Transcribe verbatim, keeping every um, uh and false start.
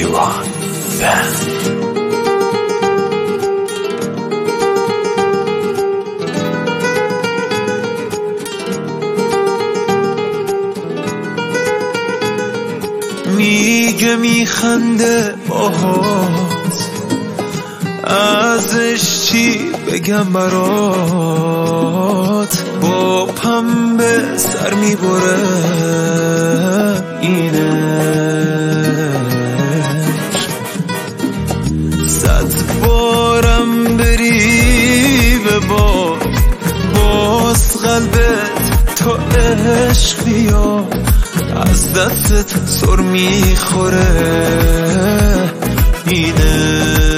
دیوان میگه میخنده باهات، ازش چی بگم برات؟ با پنبه سر میبره اینش، صد بارم بری به بار باز قلبت تا عشق بیاد، از دستت سر میخوره اینه.